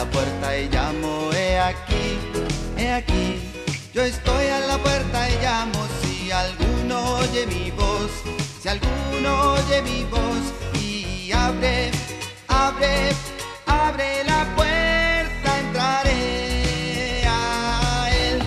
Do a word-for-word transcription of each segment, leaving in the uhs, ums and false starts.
puerta y llamo, he aquí, he aquí. Yo estoy a la puerta y llamo, si alguno oye mi voz, si alguno oye mi voz y abre, abre, abre la puerta, entraré a él.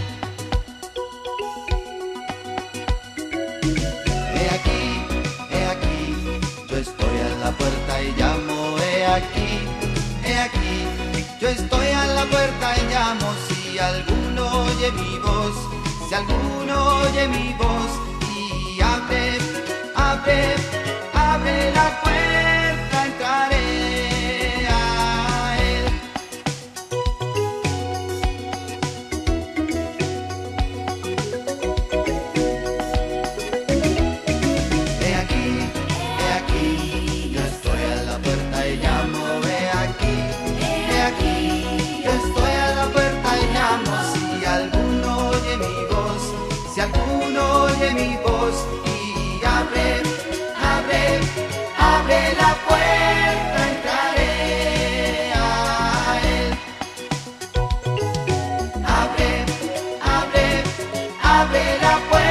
He aquí, he aquí, yo estoy a la puerta y llamo, he aquí, he aquí. Yo estoy a la puerta y llamo, si alguno oye mi voz, si alguno oye mi voz y abre, abre, abre la puerta, entraré a él. He aquí, he aquí, yo estoy a la puerta y llamo, he aquí, he aquí. Yo estoy a la puerta y llamo, si alguno oye mi voz, si alguno oye mi voz y abre, abre, abre la puerta, entraré a él. Abre, abre, abre la puerta.